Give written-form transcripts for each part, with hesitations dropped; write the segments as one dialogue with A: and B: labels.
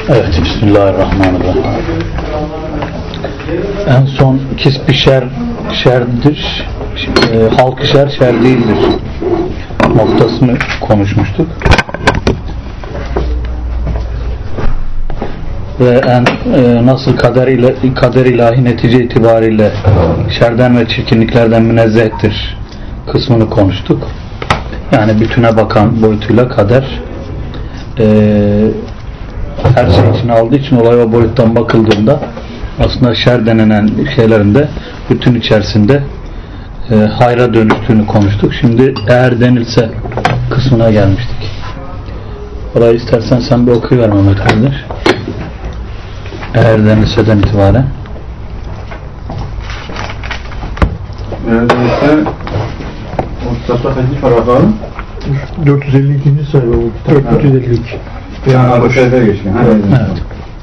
A: Evet, Bismillahirrahmanirrahim. En son kisb-i şerdir, halk-ı şer değildir noktasını konuşmuştuk. Ve nasıl kader ilahi netice itibariyle şerden ve çirkinliklerden münezzehtir kısmını konuştuk. Yani bütüne bakan boyutuyla kader her şey için aldığı için olay o boyuttan bakıldığında aslında şer denilen şeylerin de bütün içerisinde hayra dönüştüğünü konuştuk. Şimdi eğer denilse kısmına gelmiştik. Orayı istersen sen bir okuyuver Mehmet kardeş. Eğer denilseden itibaren.
B: Eğer denilse o kitapta hangi paragrafı?
C: 452. sayfa bu kitap. 452.
B: Yani bu şeyler geçkin.
A: Evet.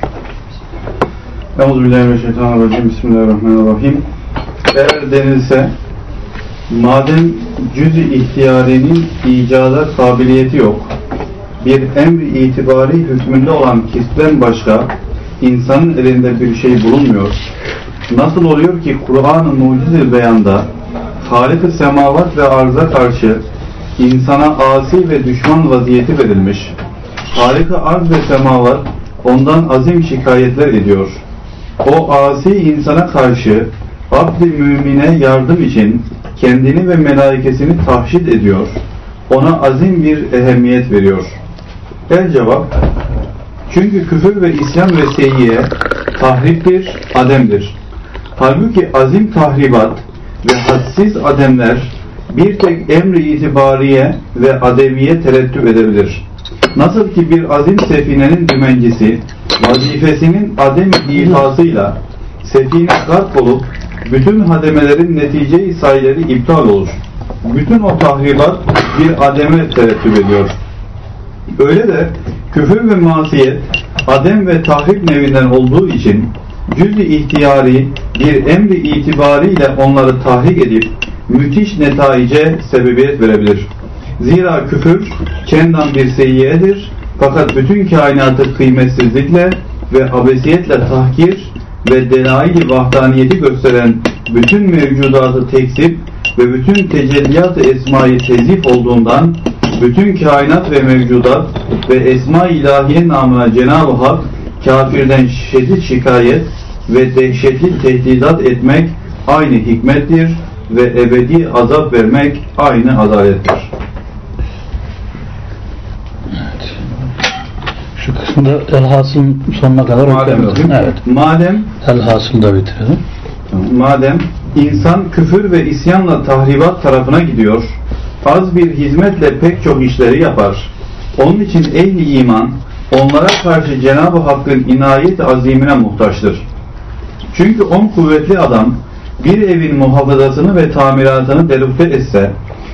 B: Euzubillahimineşşeytanirracim. Bismillahirrahmanirrahim. Eğer denilse madem cüz-i ihtiyarinin icada kabiliyeti yok, bir emri itibari hükmünde olan kisben başka insanın elinde bir şey bulunmuyor, nasıl oluyor ki Kur'an-ı Mucize beyanda Halik-i semavat ve arza karşı insana asi ve düşman vaziyeti verilmiş, Halik-i arz ve semavat ondan azim şikayetler ediyor. O asi insana karşı abd-i mümine yardım için kendini ve melaikesini tahşid ediyor. Ona azim bir ehemmiyet veriyor. El cevap: çünkü küfür ve isyan ve seyyiye tahriptir, ademdir. Halbuki azim tahribat ve hadsiz ademler bir tek emri itibariye ve ademiye terettüp edebilir. Nasıl ki bir azim sefinenin dümencisi vazifesinin adem-i ihasıyla sefine garp olup bütün hademelerin netice-i sayıları iptal olur. Bütün o tahribat bir ademe terettüp ediyor. Öyle de küfür ve masiyet adem ve tahrip nevinden olduğu için cüz-i ihtiyari bir emri itibariyle onları tahrik edip müthiş netaice sebebiyet verebilir. Zira küfür kendan bir seyyiyedir, fakat bütün kainatı kıymetsizlikle ve abesiyetle tahkir ve delail-i vahdaniyeti gösteren bütün mevcudatı tekzip ve bütün tecelliyat-ı esma-i tezif olduğundan bütün kainat ve mevcudat ve esma-i ilahiye namına Cenab-ı Hak kafirden şiddet şikayet ve dehşetli tehdidat etmek aynı hikmettir ve ebedi azap vermek aynı adalettir.
A: Evet. Şu kısımda elhasılın sonuna kadar okuyalım. Evet.
B: Madem
A: elhasıl da bitirelim.
B: Madem insan küfür ve isyanla tahribat tarafına gidiyor, az bir hizmetle pek çok işleri yapar. Onun için ehli iman onlara karşı Cenab-ı Hakk'ın inayet azimine muhtaçtır. Çünkü on kuvvetli adam bir evin muhafazasını ve tamiratını delukte etse,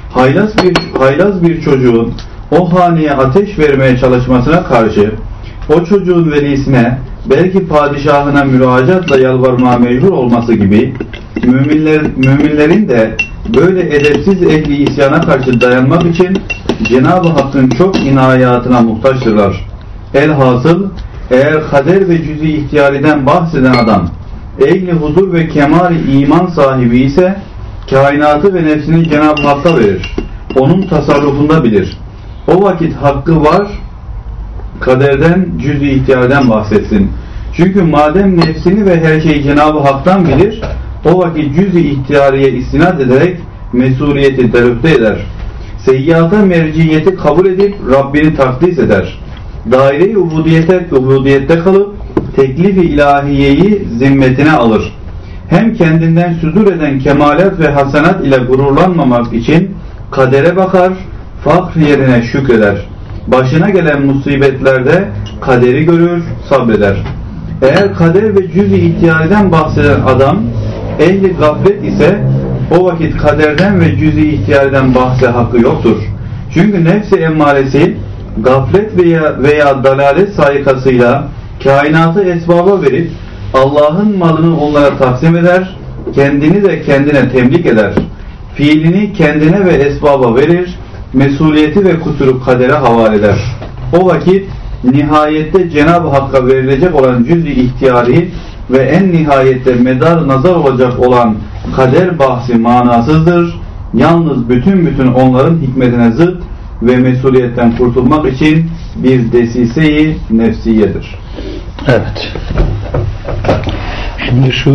B: haylaz bir çocuğun o haneye ateş vermeye çalışmasına karşı o çocuğun velisine belki padişahına müracaatla yalvarmaya mecbur olması gibi müminlerin de böyle edepsiz ehli isyana karşı dayanmak için Cenab-ı Hakk'ın çok inayatına muhtaçtırlar. Elhasıl eğer kader ve cüz-i ihtiyariden bahseden adam ehli huzur ve kemal-i iman sahibi ise kainatı ve nefsini Cenab-ı Hakk'a verir. Onun tasarrufunda bilir. O vakit hakkı var, kaderden, cüz-i ihtiyardan bahsetsin. Çünkü madem nefsini ve her şeyi Cenab-ı Hak'tan bilir, o vakit cüz-i ihtiyariye istinad ederek mesuliyeti derüfte eder. Seyyata merciyeti kabul edip Rabbini takdis eder. Daire-i ubudiyette kalıp teklif-i ilahiyeyi zimmetine alır. Hem kendinden südur eden kemalat ve hasenat ile gururlanmamak için kadere bakar, fakr yerine şükreder. Başına gelen musibetlerde kaderi görür, sabreder. Eğer kader ve cüz-i ihtiyariden bahseden adam ehli gaflet ise o vakit kaderden ve cüz-i ihtiyariden bahse hakkı yoktur. Çünkü nefs-i emmaresi gaflet veya dalalet sayikasıyla kainatı esbaba verip Allah'ın malını onlara taksim eder, kendini de kendine temlik eder. Fiilini kendine ve esbaba verir, mesuliyeti ve kusuru kadere havale eder. O vakit nihayette Cenab-ı Hakk'a verilecek olan cüz-i ihtiyari ve en nihayette medar nazar olacak olan kader bahsi manasızdır. Yalnız bütün onların hikmetine zıt ve mesuliyetten kurtulmak için bir desise-i nefsiyedir.
A: Evet. Şimdi şu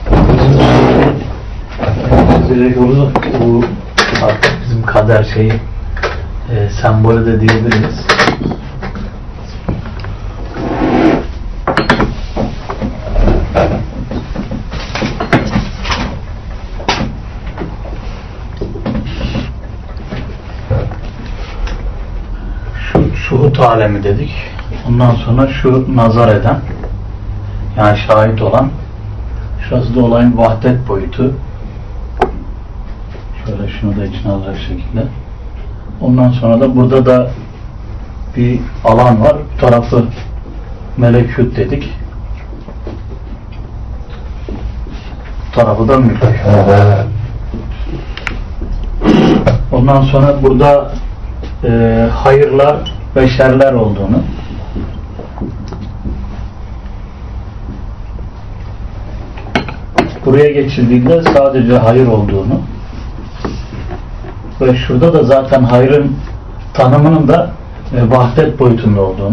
A: bu artık bizim kader şeyi sembolü de diyebiliriz. Şuhut alemi dedik. Ondan sonra şu nazar eden, yani şahit olan, şurası da olayın vahdet boyutu. Şöyle şunu da içine alacak şekilde. Ondan sonra da burada da bir alan var. Bu tarafı melekut dedik. Bu tarafı da mülk. Ondan sonra burada hayırlar ve şerler olduğunu, buraya geçildiğinde sadece hayır olduğunu ve şurada da zaten hayrın tanımının da vahdet boyutunda olduğunu,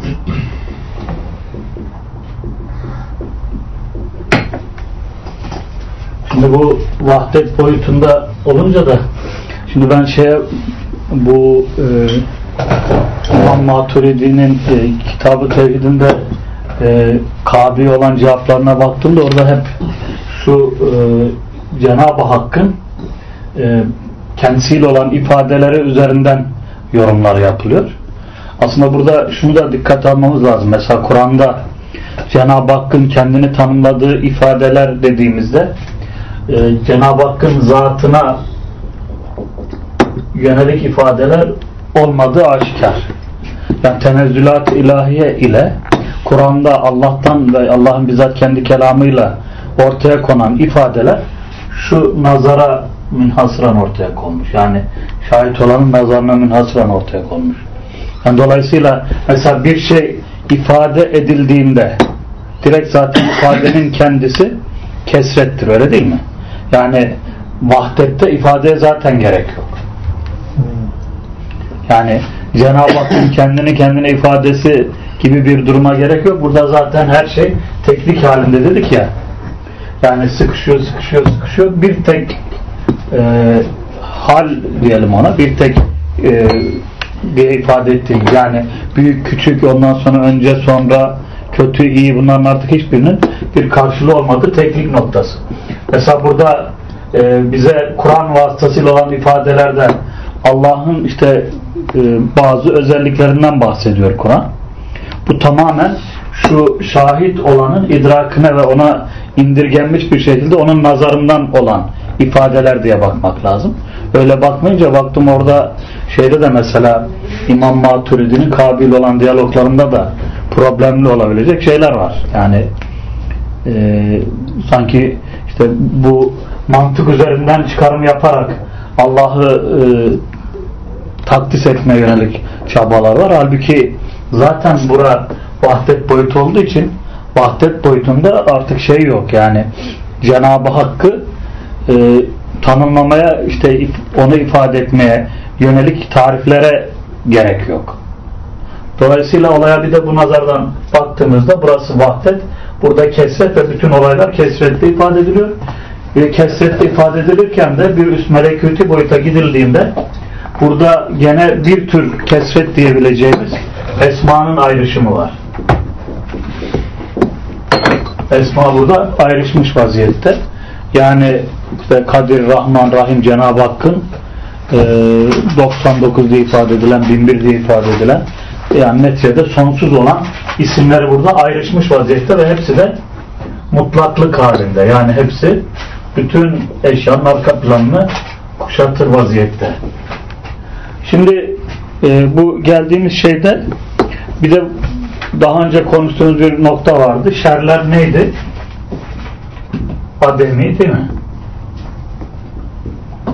A: şimdi bu vahdet boyutunda olunca da şimdi ben bu İmam Maturidi'nin Kitab-ı Tevhid'inde kabi olan cevaplarına baktığımda orada hep şu Cenab-ı Hakk'ın kendisiyle olan ifadeleri üzerinden yorumlar yapılıyor. Aslında burada şunu da dikkate almamız lazım. Mesela Kur'an'da Cenab-ı Hakk'ın kendini tanımladığı ifadeler dediğimizde Cenab-ı Hakk'ın zatına yönelik ifadeler olmadığı aşikar. Yani tenezzülat ilahiye ile Kur'an'da Allah'tan ve Allah'ın bizzat kendi kelamıyla ortaya konan ifadeler şu nazara münhasıran ortaya konmuş. Yani şahit olanın nazarına münhasıran ortaya konmuş. Yani dolayısıyla mesela bir şey ifade edildiğinde direkt zaten ifadenin kendisi kesrettir, öyle değil mi? Yani vahdette ifadeye zaten gerek yok. Yani Cenab-ı Hakk'ın kendine ifadesi gibi bir duruma gerek yok. Burada zaten her şey teknik halinde dedik ya. Yani sıkışıyor. Bir tek hal diyelim ona. Bir tek bir ifade ettiğim. Yani büyük, küçük, ondan sonra önce, sonra, kötü, iyi, bunların artık hiçbirinin bir karşılığı olmadığı teknik noktası. Mesela burada bize Kur'an vasıtasıyla olan ifadelerde Allah'ın bazı özelliklerinden bahsediyor Kur'an. Bu tamamen şu şahit olanın idrakine ve ona indirgenmiş bir şekilde onun nazarından olan ifadeler diye bakmak lazım. Öyle bakmayınca baktım orada de mesela İmam Maturidi'nin kabil olan diyaloglarında da problemli olabilecek şeyler var. Yani sanki bu mantık üzerinden çıkarım yaparak Allah'ı takdis etmeye yönelik çabalar var. Halbuki zaten bura vahdet boyutu olduğu için vahdet boyutunda artık yok. Yani Cenab-ı Hakk'ı tanımlamaya, onu ifade etmeye yönelik tariflere gerek yok. Dolayısıyla olaya bir de bu nazardan baktığımızda burası vahdet, burada kesret ve bütün olaylar kesretle ifade ediliyor. Kesretle ifade edilirken de bir üst melekuti boyuta gidildiğinde burada gene bir tür kesret diyebileceğimiz esmanın ayrışımı var. Esma burada ayrışmış vaziyette. Yani Kadir, Rahman, Rahim, Cenab-ı Hakk'ın 99 diye ifade edilen, 1001 diye ifade edilen, yani neticede sonsuz olan isimleri burada ayrışmış vaziyette ve hepsi de mutlaklık halinde. Yani hepsi bütün eşyanın arka planını kuşatır vaziyette. Şimdi bu geldiğimiz şeyde bir de daha önce konuştuğumuz bir nokta vardı. Şerler neydi? Ademi, değil mi?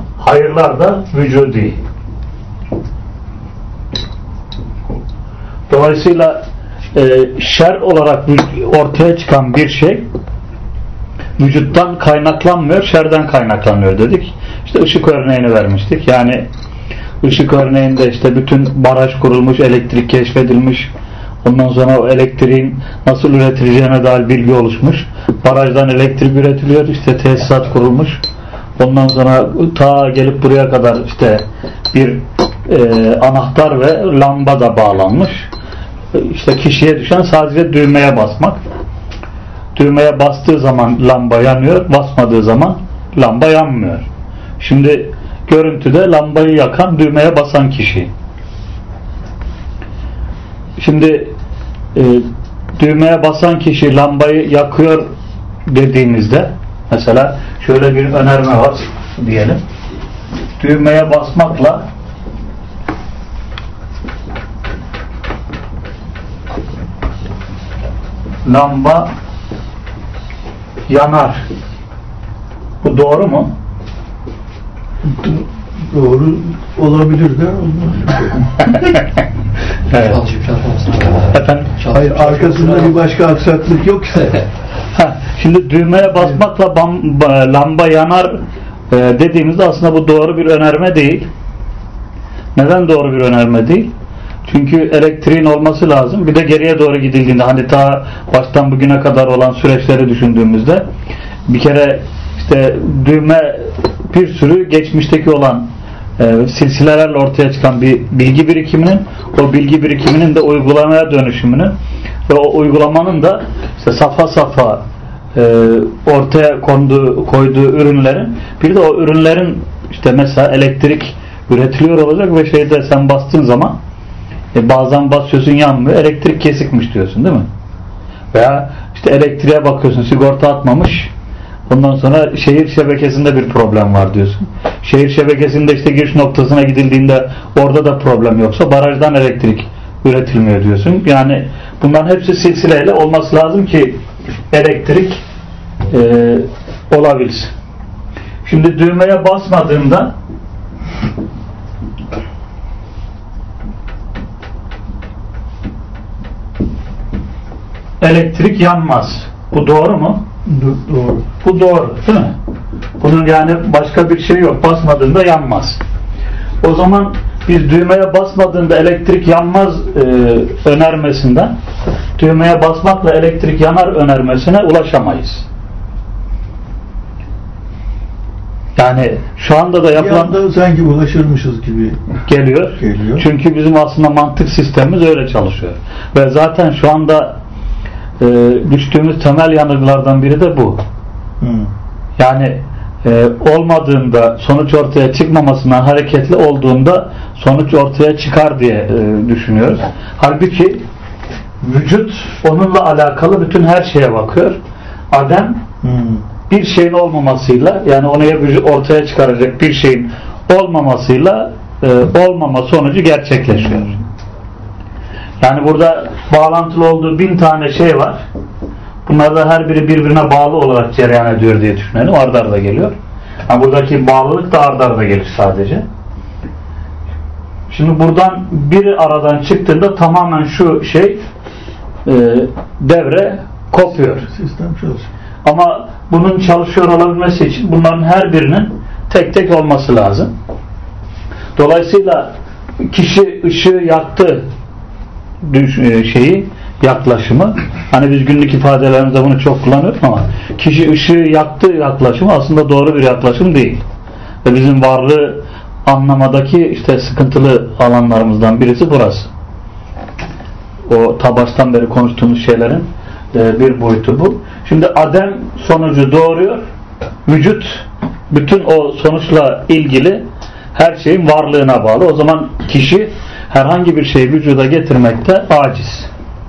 A: Hayırlar da vücudi. Dolayısıyla şer olarak ortaya çıkan bir şey vücuttan kaynaklanmıyor, şerden kaynaklanıyor dedik. İşte ışık örneğini vermiştik. Yani ışık örneğinde işte bütün baraj kurulmuş, elektrik keşfedilmiş. Ondan sonra o elektriğin nasıl üretileceğine dair bilgi oluşmuş. Barajdan elektrik üretiliyor, işte tesisat kurulmuş. Ondan sonra ta gelip buraya kadar işte bir anahtar ve lamba da bağlanmış. İşte kişiye düşen sadece düğmeye basmak. Düğmeye bastığı zaman lamba yanıyor, basmadığı zaman lamba yanmıyor. Şimdi görüntüde lambayı yakan, düğmeye basan kişi. Şimdi düğmeye basan kişi lambayı yakıyor dediğimizde, mesela şöyle bir önerme var diyelim. Düğmeye basmakla lamba yanar. Bu doğru mu?
C: Doğru olabilir de olmaz.
A: Evet. Efendim?
C: Hayır, arkasında bir başka aksaklık yoksa.
A: Şimdi düğmeye basmakla lamba yanar dediğimizde aslında bu doğru bir önerme değil. Neden doğru bir önerme değil? Çünkü elektriğin olması lazım. Bir de geriye doğru gidildiğinde, hani ta baştan bugüne kadar olan süreçleri düşündüğümüzde bir kere işte düğme bir sürü geçmişteki olan silsilelerle ortaya çıkan bir bilgi birikiminin, o bilgi birikiminin de uygulamaya dönüşümünün ve o uygulamanın da işte safha safha ortaya koyduğu ürünlerin, bir de o ürünlerin işte mesela elektrik üretiliyor olacak ve şeyde sen bastığın zaman bazen basıyorsun yanmıyor, elektrik kesikmiş diyorsun değil mi? Veya işte elektriğe bakıyorsun, sigorta atmamış, ondan sonra şehir şebekesinde bir problem var diyorsun. Şehir şebekesinde işte giriş noktasına gidildiğinde orada da problem yoksa barajdan elektrik üretilmiyor diyorsun. Yani bunların hepsi silsileyle olması lazım ki elektrik olabilsin. Şimdi düğmeye basmadığında elektrik yanmaz. Bu doğru mu?
C: Doğru.
A: Bu doğru değil mi? Bunun yani başka bir şey yok. Basmadığında yanmaz. O zaman biz düğmeye basmadığında elektrik yanmaz önermesinden düğmeye basmakla elektrik yanar önermesine ulaşamayız. Yani şu anda da yapılan
C: da sanki ulaşırmışız gibi
A: geliyor. Çünkü bizim aslında mantık sistemimiz öyle çalışıyor. Ve zaten şu anda düştüğümüz temel yanılgılardan biri de bu. Yani olmadığında, sonuç ortaya çıkmamasından hareketli olduğunda sonuç ortaya çıkar diye düşünüyoruz. Halbuki vücut onunla alakalı bütün her şeye bakıyor. Adem bir şeyin olmamasıyla, yani onu ortaya çıkaracak bir şeyin olmamasıyla olmama sonucu gerçekleşiyor. Yani burada bağlantılı olduğu 1000 tane şey var. Bunlar da her biri birbirine bağlı olarak cereyan ediyor diye düşünelim. Ard arda geliyor. Yani buradaki bağlılık da ard arda gelir sadece. Şimdi buradan biri aradan çıktığında tamamen şu şey devre kopuyor.
C: Sistem çalışıyor.
A: Ama bunun çalışıyor olabilmesi için bunların her birinin tek tek olması lazım. Dolayısıyla kişi ışığı yaktı yaklaşımı, hani biz günlük ifadelerimizde bunu çok kullanıyoruz ama kişi ışığı yaktı yaklaşımı aslında doğru bir yaklaşım değil. Ve bizim varlığı anlamadaki işte sıkıntılı alanlarımızdan birisi burası. O baştan beri konuştuğumuz şeylerin bir boyutu bu. Şimdi Adem sonucu doğuruyor. Vücut bütün o sonuçla ilgili her şeyin varlığına bağlı. O zaman kişi herhangi bir şeyi vücuda getirmekte aciz.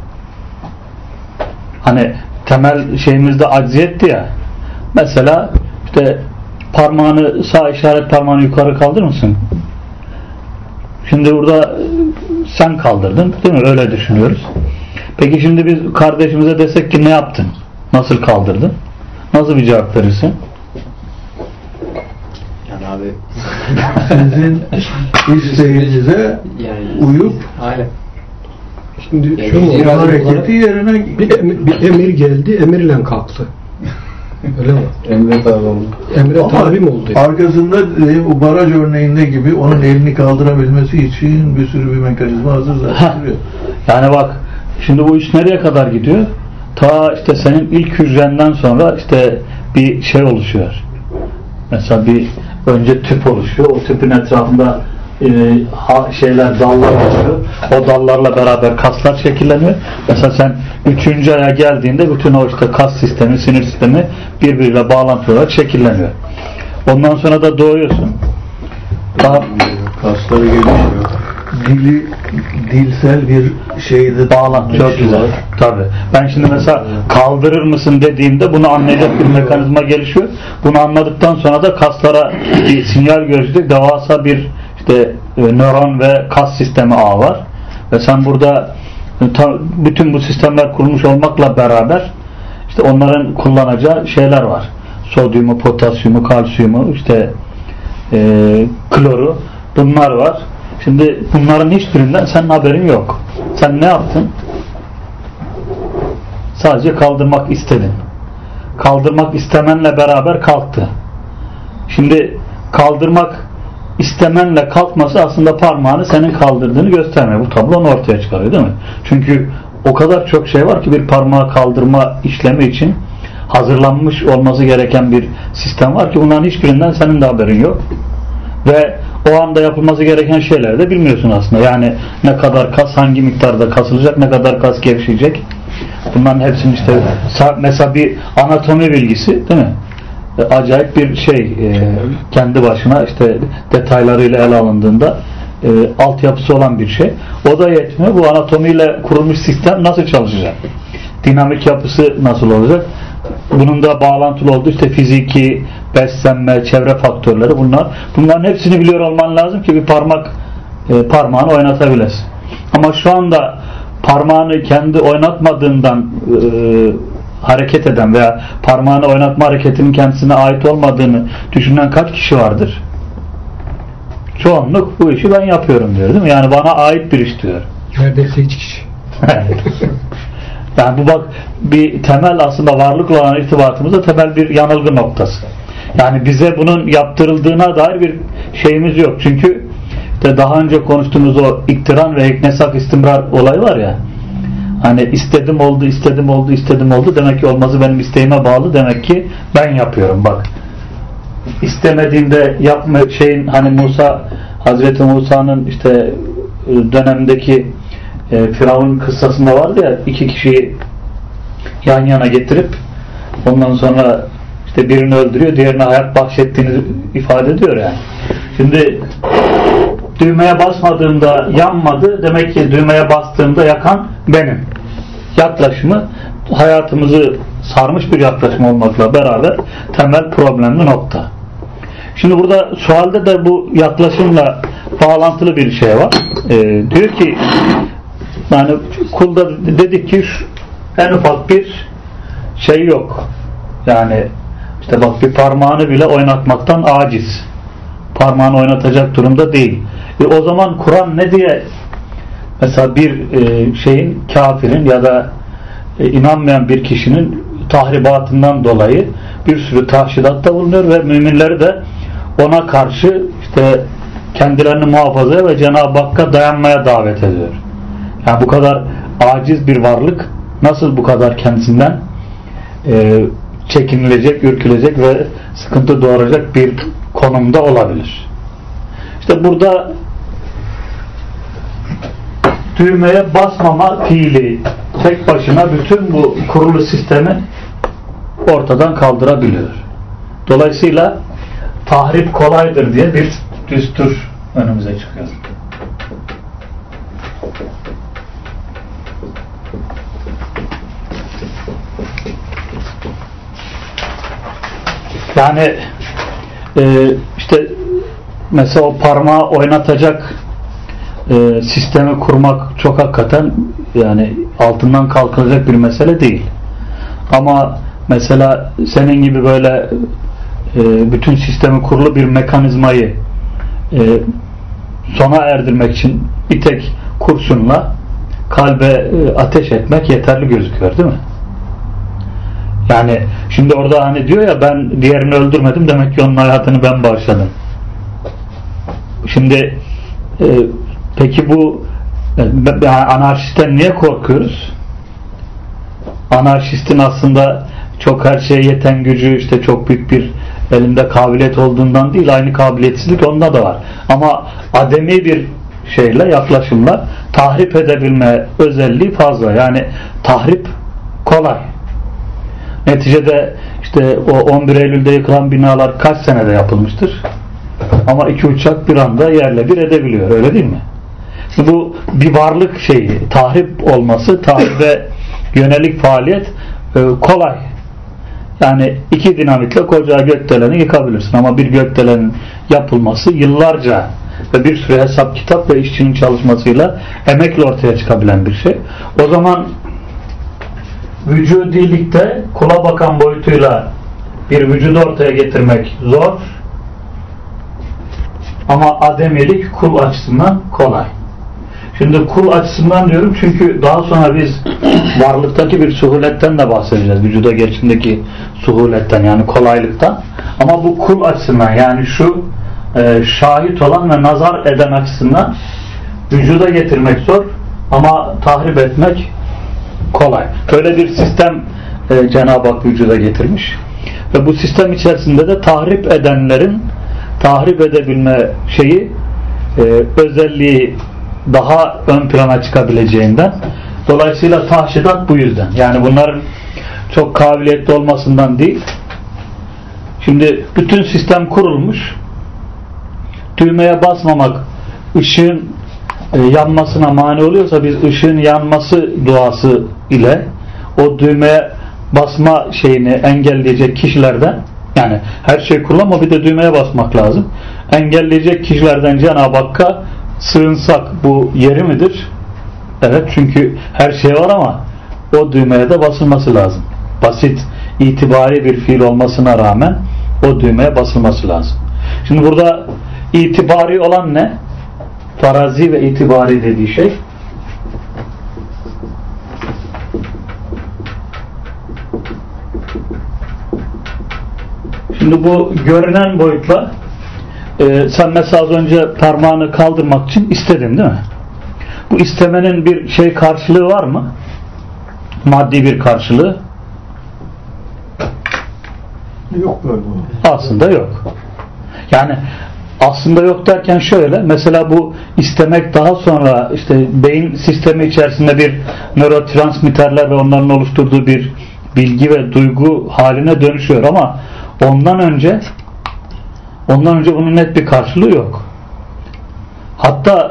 A: Hani temel şeyimizde acziyetti ya. Mesela işte parmağını, sağ işaret parmağını yukarı kaldırır mısın? Şimdi burada sen kaldırdın, değil mi? Öyle düşünüyoruz. Peki şimdi biz kardeşimize desek ki ne yaptın? Nasıl kaldırdın? Nasıl bir cevap verirsin?
D: Yani abi
C: sizin isteğinize
D: yani
C: uyup
D: aynen. Şimdi şu mu?
C: Hareketi yerine
D: Bir emir geldi, emirle kalktı. Öyle mi?
B: Emre tabi oldu.
D: Emre tabi mi oldu?
C: arkasında o baraj örneğinde gibi onun elini kaldırabilmesi için bir sürü bir mekanizma hazır zaten duruyor.
A: Yani bak şimdi bu iş nereye kadar gidiyor? Ta işte senin ilk hücrenden sonra işte bir şey oluşuyor. Mesela bir önce tüp oluşuyor. O tüpün etrafında dallar oluşuyor. O dallarla beraber kaslar şekilleniyor. Mesela sen 3. aya geldiğinde bütün o işte kas sistemi, sinir sistemi birbiriyle bağlantılı olarak şekilleniyor. Ondan sonra da doğuyorsun. Daha
C: Kasları gelişiyor. Dilsel bir şeyde
A: bağlantı çok güzel. Tabii. Ben şimdi mesela kaldırır mısın dediğimde bunu anlayacak bir mekanizma gelişiyor. Bunu anladıktan sonra da kaslara bir sinyal görecek. Devasa bir işte nöron ve kas sistemi ağı var. Ve sen burada bütün bu sistemler kurulmuş olmakla beraber işte onların kullanacağı şeyler var. Sodyumu, potasyumu, kalsiyumu, işte kloru, bunlar var. Şimdi bunların hiçbirinden senin haberin yok. Sen ne yaptın? Sadece kaldırmak istedin. Kaldırmak istemenle beraber kalktı. Şimdi kaldırmak istemenle kalkması aslında parmağını senin kaldırdığını göstermiyor. Bu tablo onu ortaya çıkarıyor değil mi? Çünkü o kadar çok şey var ki bir parmağı kaldırma işlemi için hazırlanmış olması gereken bir sistem var ki bunların hiçbirinden senin de haberin yok. Ve o anda yapılması gereken şeyleri de bilmiyorsun aslında. Yani ne kadar kas hangi miktarda kasılacak, ne kadar kas gevşeyecek. Bunların hepsini işte mesela bir anatomi bilgisi değil mi? Acayip bir şey kendi başına işte detaylarıyla ele alındığında altyapısı olan bir şey. O da yetmiyor. Bu anatomiyle kurulmuş sistem nasıl çalışacak? Dinamik yapısı nasıl olacak? Bunun da bağlantılı olduğu işte fiziki, beslenme, çevre faktörleri bunların hepsini biliyor olman lazım ki bir parmağını oynatabilesin. Ama şu anda parmağını kendi oynatmadığından hareket eden veya parmağını oynatma hareketinin kendisine ait olmadığını düşünen kaç kişi vardır? Çoğunluk bu işi ben yapıyorum diyor değil mi? Yani bana ait bir iş diyor.
D: Neredeyse hiç kişi.
A: Yani bu bak bir temel aslında varlıkla olan irtibatımızda temel bir yanılgı noktası. Yani bize bunun yaptırıldığına dair bir şeyimiz yok. Çünkü işte daha önce konuştuğumuz o iktiran ve iknesak istimrar olayı var ya. Hani istedim oldu demek ki olması benim isteğime bağlı, demek ki ben yapıyorum bak. İstemediğinde yapma hani Hazreti Musa'nın işte dönemdeki Firavun kıssasında vardı ya, 2 kişiyi yan yana getirip ondan sonra işte birini öldürüyor, diğerine hayat bahşettiğini ifade ediyor yani. Şimdi düğmeye basmadığımda yanmadı, demek ki düğmeye bastığımda yakan benim. Yaklaşımı hayatımızı sarmış bir yaklaşım olmakla beraber temel problemli nokta. Şimdi burada sualde de bu yaklaşımla bağlantılı bir şey var. Diyor ki yani kulda dedik ki en ufak bir şey yok. Yani işte bak bir parmağını bile oynatmaktan aciz. Parmağını oynatacak durumda değil. O zaman Kur'an ne diye mesela bir kafirin ya da inanmayan bir kişinin tahribatından dolayı bir sürü tahşidatta bulunuyor ve müminleri de ona karşı işte kendilerini muhafazaya ve Cenab-ı Hakk'a dayanmaya davet ediyor. Yani bu kadar aciz bir varlık nasıl bu kadar kendisinden çekinilecek, ürkülecek ve sıkıntı doğuracak bir konumda olabilir? İşte burada düğmeye basmama fiili tek başına bütün bu kurulu sistemi ortadan kaldırabiliyor. Dolayısıyla tahrip kolaydır diye bir düstur önümüze çıkıyor. Yani işte mesela o parmağı oynatacak sistemi kurmak çok hakikaten yani altından kalkılacak bir mesele değil. Ama mesela senin gibi böyle bütün sistemi kurulu bir mekanizmayı sona erdirmek için bir tek kurşunla kalbe ateş etmek yeterli gözüküyor değil mi? Yani şimdi orada hani diyor ya ben diğerini öldürmedim, demek ki onun hayatını ben bağışladım. Şimdi peki bu anarşistten niye korkuyoruz? Anarşistin aslında çok her şeye yeten gücü, işte çok büyük bir elinde kabiliyet olduğundan değil, aynı kabiliyetsizlik onda da var. Ama ademi bir şeyle, yaklaşımla tahrip edebilme özelliği fazla. Yani tahrip kolay. Neticede işte o 11 Eylül'de yıkılan binalar kaç senede yapılmıştır? Ama 2 uçak bir anda yerle bir edebiliyor. Öyle değil mi? Şimdi bu bir varlık şeyi, tahrip olması, tahribe yönelik faaliyet kolay. Yani 2 dinamitle koca gökdeleni yıkabilirsin ama bir gökdelenin yapılması yıllarca ve bir sürü hesap kitap ve işçinin çalışmasıyla emekle ortaya çıkabilen bir şey. O zaman vücudilikte kula bakan boyutuyla bir vücudu ortaya getirmek zor ama ademilik kul açısından kolay. Şimdi kul açısından diyorum çünkü daha sonra biz varlıktaki bir suhuletten de bahsedeceğiz. Vücuda geçindeki suhuletten, yani kolaylıktan. Ama bu kul açısından, yani şu şahit olan ve nazar eden açısından vücuda getirmek zor ama tahrip etmek kolay. Böyle bir sistem Cenab-ı Hak vücuda getirmiş. Ve bu sistem içerisinde de tahrip edenlerin tahrip edebilme özelliği daha ön plana çıkabileceğinden, dolayısıyla tahşidat bu yüzden. Yani bunların çok kabiliyetli olmasından değil. Şimdi bütün sistem kurulmuş. Düğmeye basmamak ışığın yanmasına mani oluyorsa biz ışığın yanması duası ile o düğmeye basma şeyini engelleyecek kişilerden, yani her şey kurulu ama bir de düğmeye basmak lazım, engelleyecek kişilerden Cenab-ı Hakk'a sığınsak bu yeri midir? Evet, çünkü her şey var ama o düğmeye de basılması lazım. Basit, itibari bir fiil olmasına rağmen o düğmeye basılması lazım. Şimdi burada itibari olan ne? Farazi ve itibari dediği şey şimdi bu görünen boyutla sen mesela az önce parmağını kaldırmak için istedin değil mi? Bu istemenin bir şey karşılığı var mı? Maddi bir karşılığı?
C: Yok böyle.
A: Aslında yok. Yani aslında yok derken şöyle, mesela bu istemek daha sonra işte beyin sistemi içerisinde bir nörotransmitterler ve onların oluşturduğu bir bilgi ve duygu haline dönüşüyor ama ondan önce bunun net bir karşılığı yok. Hatta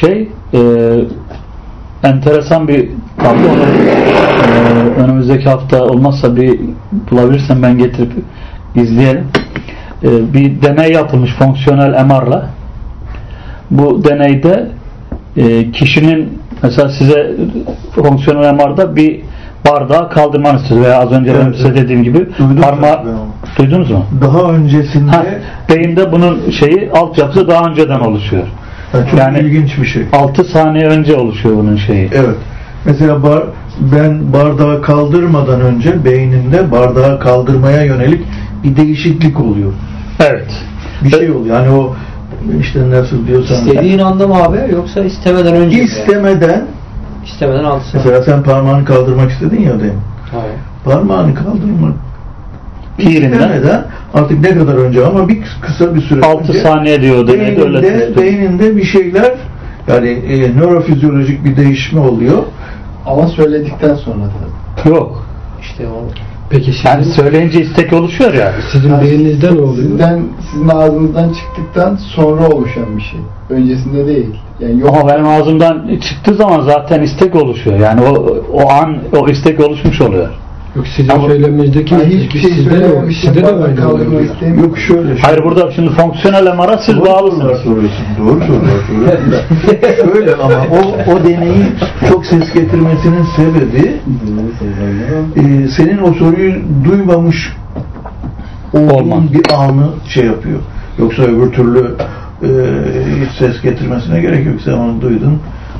A: enteresan bir tablo, önümüzdeki hafta olmazsa bir bulabilirsem ben getirip izleyelim. Bir deney yapılmış fonksiyonel MR'la. Bu deneyde kişinin, mesela size fonksiyonel MR'da bir bardağı kaldırmanı istiyor veya az önce benim size dediğim gibi parmağı duydunuz mu?
C: Daha öncesinde
A: beyinde bunun altyapısı daha önceden oluşuyor.
C: Yani çok ilginç bir şey.
A: 6 saniye önce oluşuyor bunun şeyi.
C: Evet. Mesela ben bardağı kaldırmadan önce beynimde bardağı kaldırmaya yönelik bir değişiklik oluyor.
A: Evet.
C: Bir şey oluyor. Yani o işte nasıl diyorsan.
E: İstediğin anda mı abi, yoksa istemeden önce mi?
C: İstemeden
E: 6 saniye.
C: Mesela sen parmağını kaldırmak istedin ya demin.
E: Hayır.
C: Parmağını kaldırmak
A: fiilinden
C: istemeden artık ne kadar önce ama bir kısa bir süre
A: 6 saniye diyor deneyde,
C: beyninde bir şeyler, yani nörofizyolojik bir değişme oluyor.
F: Ama söyledikten sonra tabii.
A: Yok.
E: İşte o.
D: Peki
A: Yani söyleyince istek oluşuyor ya.
D: Sizin beyninizde ne oluyor?
F: Sizin ağzınızdan çıktıktan sonra oluşan bir şey. Öncesinde değil. Yani yok.
A: Ama benim ağzımdan çıktığı zaman zaten istek oluşuyor. Yani o an o istek oluşmuş oluyor.
D: Yok, sizin söylemenizdeki
F: hiçbir şey söylememiştim.
D: Sizde de aynı oluyor.
C: Yok şöyle.
A: Hayır, burada şimdi fonksiyonel MR'a siz bağlısınız.
C: Doğru soruyorsun. Şöyle ama o deneyin çok ses getirmesinin sebebi senin o soruyu duymamış olduğun bir anı yapıyor. Yoksa öbür türlü hiç ses getirmesine gerek yok. Sen onu duydun.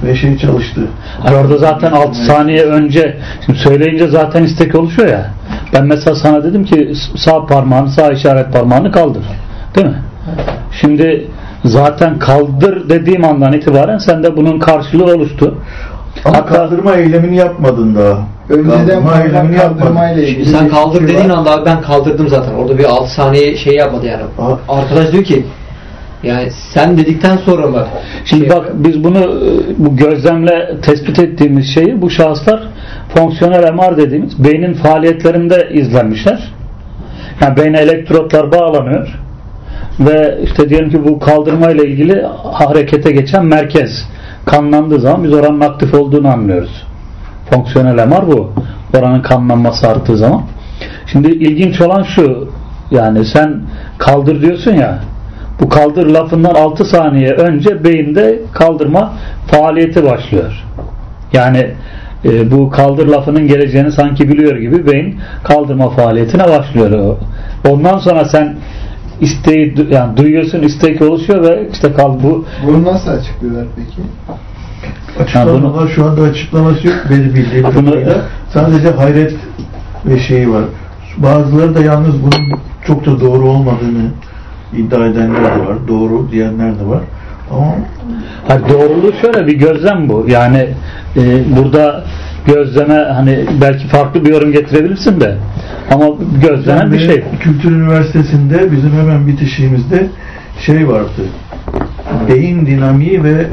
C: ve şey çalıştı.
A: Hani orada zaten 6 saniye önce, şimdi söyleyince zaten istek oluşuyor ya. Ben mesela sana dedim ki sağ parmağını, sağ işaret parmağını kaldır. Değil mi? Şimdi zaten kaldır dediğim andan itibaren sende bunun karşılığı oluştu.
C: Ama kaldırma eylemini yapmadın daha.
F: Önceden kaldırmayla ilgili.
E: Sen kaldır
F: bir
E: dediğin
F: var.
E: anda abi ben kaldırdım zaten. Orada bir 6 saniye şey yapmadı yani. Arkadaş diyor ki yani sen dedikten sonra mı?
A: Şimdi bak biz bunu bu gözlemle tespit ettiğimiz şeyi bu şahıslar fonksiyonel MR dediğimiz beynin faaliyetlerinde izlenmişler. Yani beyne elektrotlar bağlanıyor ve işte diyelim ki bu kaldırma ile ilgili harekete geçen merkez kanlandığı zaman biz oranın aktif olduğunu anlıyoruz. Fonksiyonel MR bu. Oranın kanlanması arttığı zaman. Şimdi ilginç olan şu, yani sen kaldır diyorsun ya, bu kaldır lafından 6 saniye önce beyinde kaldırma faaliyeti başlıyor. Yani bu kaldır lafının geleceğini sanki biliyor gibi beyin kaldırma faaliyetine başlıyor. Ondan sonra sen isteği yani duyuyorsun, istek oluşuyor ve işte bu.
F: Bunu nasıl açıklıyorlar peki?
C: Açıklamalar şu anda açıklaması yok benim bildiğim kadarıyla. Sadece hayret ve şeyi var. Bazıları da yalnız bunun çok da doğru olmadığını iddia edenler de var. Doğru diyenler de var. Ama
A: Doğruluğu şöyle bir gözlem bu. Yani burada gözleme hani belki farklı bir yorum getirebilirsin de ama gözlenen bir şey.
C: Kültür Üniversitesi'nde bizim hemen bitişiğimizde şey vardı. Beyin dinamiği ve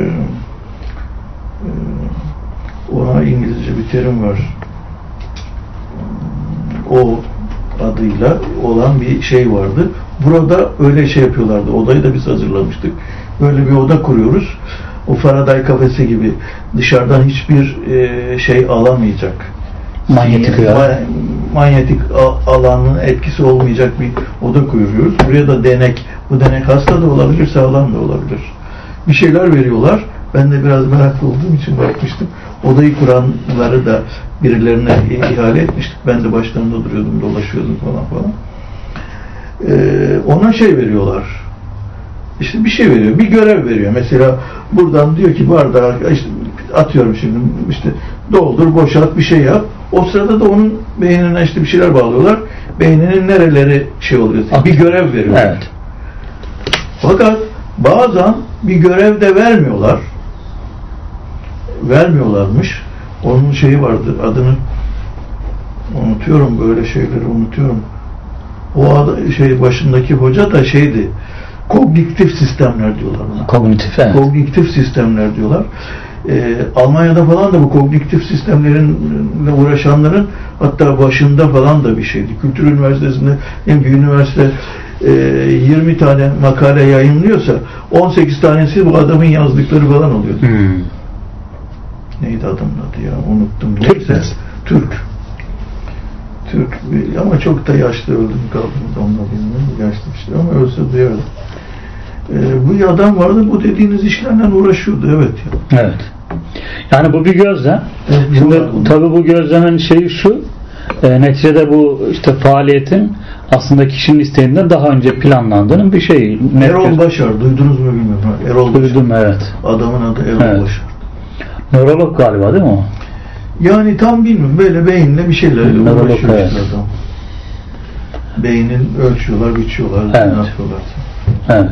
C: ona İngilizce bir terim var. O adıyla olan bir şey vardı. Burada öyle şey yapıyorlardı. Odayı da biz hazırlamıştık. Böyle bir oda kuruyoruz. O Faraday kafesi gibi dışarıdan hiçbir şey alamayacak. Manyetik alanın etkisi olmayacak bir oda kuruyoruz. Buraya da denek. Bu denek hasta da olabilir, sağlam da olabilir. Bir şeyler veriyorlar. Ben de biraz meraklı olduğum için bakmıştım. Odayı kuranları da birilerine ihale etmiştik. Ben de başlarında duruyordum, dolaşıyordum falan. Ona şey veriyorlar. İşte bir şey veriyor. Bir görev veriyor. Mesela buradan diyor ki bardağı işte atıyorum şimdi işte doldur, boşalt, bir şey yap. O sırada da onun beynine işte bir şeyler bağlıyorlar. Beyninin nereleri şey oluyor. Bir görev veriyorlar.
A: Evet.
C: Fakat bazen bir görev de vermiyorlarmış. Onun şeyi vardı. Adını unutuyorum, böyle şeyleri unutuyorum. O başındaki hoca da şeydi. Kognitif sistemler diyorlar buna.
A: Kognitif, evet.
C: Kognitif sistemler diyorlar. Almanya'da falan da bu kognitif sistemlerinle uğraşanların hatta başında falan da bir şeydi. Kültür Üniversitesi'nde en büyük üniversite 20 tane makale yayınlıyorsa 18 tanesi bu adamın yazdıkları falan oluyordu. Neydi adamın adı ya? Unuttum. Türk ama çok da yaşlı öldüm kaldım onunla bilmiyorum. Yaşlı işte ama ölse duyardım. Bu adam vardı, bu dediğiniz işlerle uğraşıyordu, evet.
A: Evet. Yani bu bir gözlem. Şimdi tabii bu gözlemin şeyi şu, neticede bu işte faaliyetin aslında kişinin isteğinden daha önce planlandığının bir şeyi.
C: Erol Başar, duydunuz mu bilmiyorum. Erol
A: Duydum,
C: Başar.
A: evet.
C: Adamın adı Erol Başar.
A: Nörolog galiba değil mi o?
C: Yani tam bilmiyorum, böyle beyinle bir şeylerle uğraşıyor
A: evet.
C: Adam. Beynin ölçüyorlar, biçiyorlar,
A: evet.
C: Ne yapıyorlar.
A: Evet.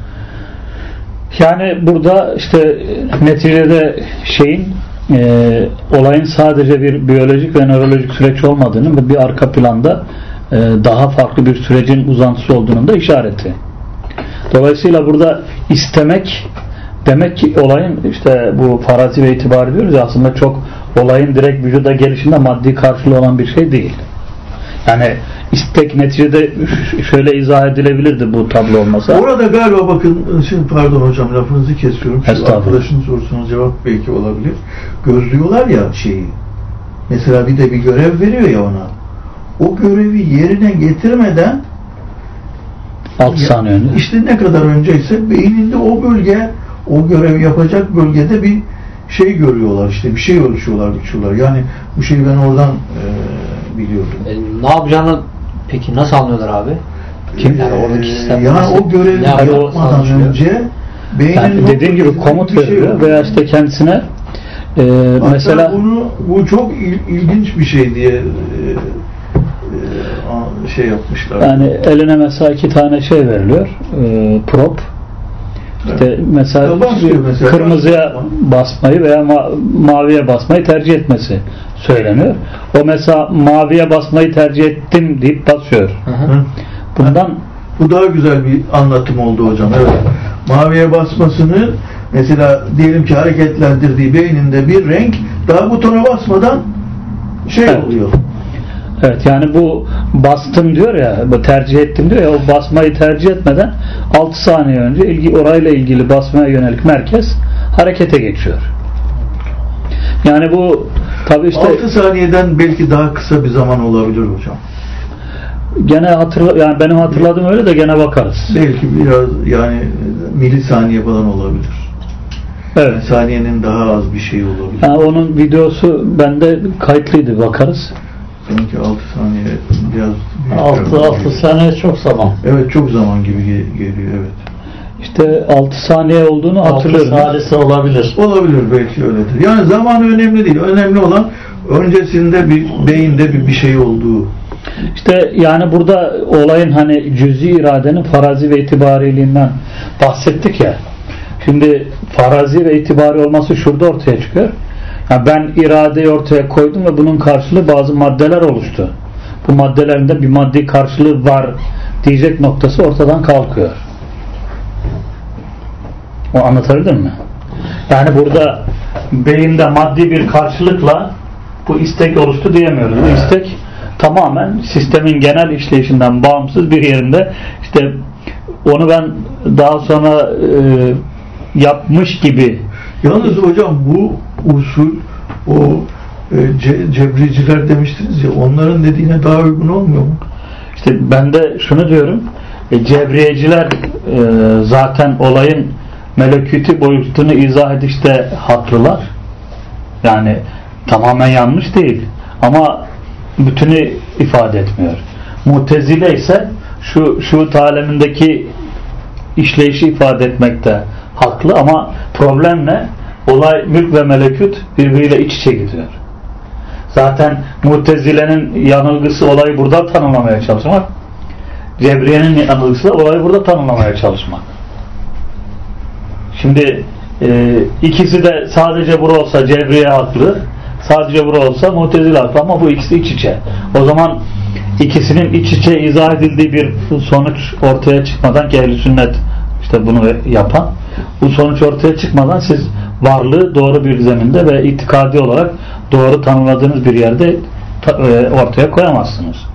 A: Yani burada işte neticede olayın sadece bir biyolojik ve nörolojik süreç olmadığını ve bir arka planda daha farklı bir sürecin uzantısı olduğunun da işareti. Dolayısıyla burada istemek demek ki olayın işte bu farazi ve itibarı diyoruz ya, aslında çok olayın direkt vücuda gelişinde maddi karşılığı olan bir şey değil. Yani istek neticede şöyle izah edilebilirdi bu tablo olmasa.
C: Orada galiba bakın, şimdi pardon hocam lafınızı kesiyorum. Şu arkadaşın sorusuna cevap belki olabilir. Gözlüyorlar ya şeyi. Mesela bir de bir görev veriyor ya ona. O görevi yerine getirmeden
A: 6 saniye önce.
C: İşte ne kadar önceyse beyninde o bölge, o görevi yapacak bölgede bir şey görüyorlar, işte bir şey ölçüyorlar, biçiyorlar. Yani bu şeyi ben oradan biliyordum.
E: Ne yapacağını peki nasıl anlıyorlar abi? Yani oradaki sistem
C: yani o görevi yapmadan önce
A: Yani dediğim gibi komut veriyor veya işte kendisine mesela
C: bu çok ilginç bir şey diye şey yapmışlar.
A: Yani eline mesela 2 tane şey veriliyor. Prop. İşte mesela kırmızıya basmayı veya maviye basmayı tercih etmesi söyleniyor. O mesela maviye basmayı tercih ettim deyip basıyor. Bundan
C: bu daha güzel bir anlatım oldu hocam. Evet. Maviye basmasını mesela diyelim ki hareketlendirdiği beyninde bir renk daha butona basmadan oluyor.
A: Evet, yani bu bastım diyor ya, tercih ettim diyor ya, o basmayı tercih etmeden 6 saniye önce orayla ilgili basmaya yönelik merkez harekete geçiyor. Yani bu tabii işte
C: 6 saniyeden belki daha kısa bir zaman olabilir hocam.
A: Gene yani benim hatırladığım öyle de gene bakarız.
C: Belki biraz yani milisaniye falan olabilir.
A: Evet.
C: Saniyenin daha az bir şey olabilir.
A: Yani onun videosu bende kayıtlıydı, bakarız.
C: Sanki 6 saniye biraz
G: 6 saniye çok zaman.
C: Evet, çok zaman gibi geliyor, evet.
A: İşte 6 saniye olduğunu hatırlıyorum.
G: 6 saniyesi olabilir.
C: Olabilir, belki öyledir. Yani zamanı önemli değil. Önemli olan öncesinde beyinde bir şey olduğu.
A: İşte yani burada olayın hani cüz'i iradenin farazi ve itibariliğinden bahsettik ya. Şimdi farazi ve itibari olması şurada ortaya çıkıyor. Yani ben iradeyi ortaya koydum ve bunun karşılığı bazı maddeler oluştu. Bu maddelerin de bir maddi karşılığı var diyecek noktası ortadan kalkıyor. O anlatabildim mi? Yani burada beyinde maddi bir karşılıkla bu istek oluştu diyemiyoruz. Bu istek tamamen sistemin genel işleyişinden bağımsız bir yerinde, işte onu ben daha sonra yapmış gibi.
C: Yalnız hocam bu usul cebriciler demiştiniz ya, onların dediğine daha uygun olmuyor mu?
A: İşte ben de şunu diyorum, cebriyeciler zaten olayın melekûti boyutunu izah edişte haklılar. Yani tamamen yanlış değil. Ama bütünü ifade etmiyor. Mutezile ise şu alemindeki işleyişi ifade etmekte haklı, ama problem ne? Olay mülk ve melekut birbiriyle iç içe gidiyor. Zaten Mutezile'nin yanılgısı olayı burada tanımlamaya çalışmak. Cebriye'nin yanılgısı da olayı burada tanımlamaya çalışmak. Şimdi ikisi de sadece bura olsa Cebriye haklı, sadece bura olsa Mutezile haklı, ama bu ikisi iç içe. O zaman ikisinin iç içe izah edildiği bir sonuç ortaya çıkmadan, ki ehl-i sünnet işte bunu yapan, bu sonuç ortaya çıkmadan siz varlığı doğru bir zeminde ve itikadi olarak doğru tanımladığınız bir yerde ortaya koyamazsınız.